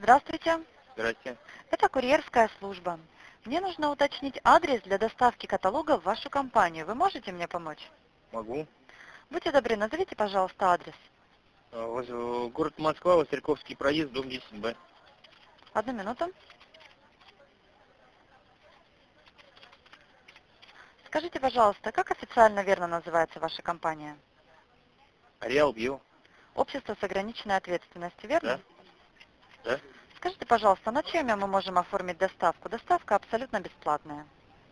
Здравствуйте. Здрасте. Это курьерская служба. Мне нужно уточнить адрес для доставки каталога в вашу компанию. Вы можете мне помочь? Могу. Будьте добры, назовите, пожалуйста, адрес. Город Москва, Васильковский проезд, дом 10Б. Одну минуту. Скажите, пожалуйста, как официально верно называется ваша компания? Ареал Био. Общество с ограниченной ответственностью, верно? Да? Скажите, пожалуйста, на чем мы можем оформить доставку? Доставка абсолютно бесплатная.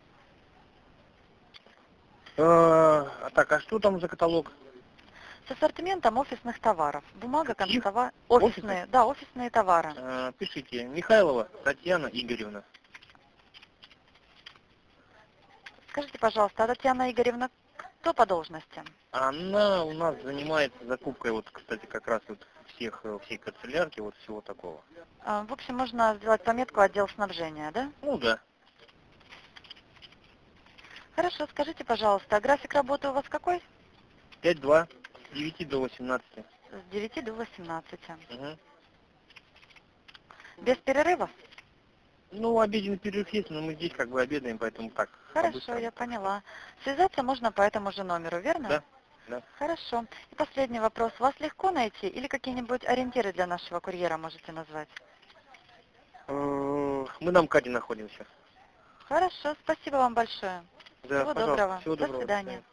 Так, а что там за каталог? С ассортиментом офисных товаров. Бумага, Каких? канцтовар. Офисных? Офисные, да, офисные товары. Пишите. Михайлова Татьяна Игоревна. Скажите, пожалуйста, а Татьяна Игоревна кто по должности? Она у нас занимается закупкой, вот, кстати, как раз вот всей канцелярки, вот всего такого. В общем, можно сделать пометку отдел снабжения, да? Ну да. Хорошо, скажите, пожалуйста, а график работы у вас какой? 5-2, с 9 до 18. С 9 до 18. Угу. Без перерывов? Ну, обеденный перерыв есть, но мы здесь как бы обедаем, поэтому так. Хорошо, по-быстрому. я поняла. Связаться можно по этому же номеру, верно? Да, да. Хорошо. И последний вопрос. Вас легко найти или какие-нибудь ориентиры для нашего курьера можете назвать? Мы на МКАДе находимся. Хорошо, спасибо вам большое. Да, Всего пожалуйста. доброго. Всего До доброго. До свидания. свидания.